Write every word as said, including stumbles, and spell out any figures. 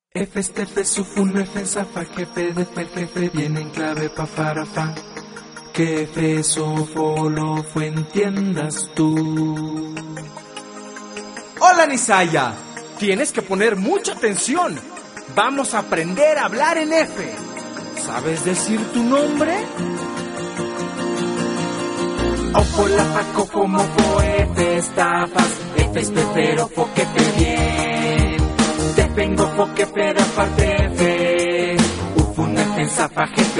F este F sufun F zafa jefe de fer jefe viene en clave pa farafa. Que F sofo lo fue entiendas tú. Hola Nisaya, tienes que poner mucha atención. Vamos a aprender a hablar en F. ¿Sabes decir tu nombre? Ofo la faco como fo F estafas. F es pero fo que te bien. Te vengo fo que pero aparte F. Ufun F zafa jefe.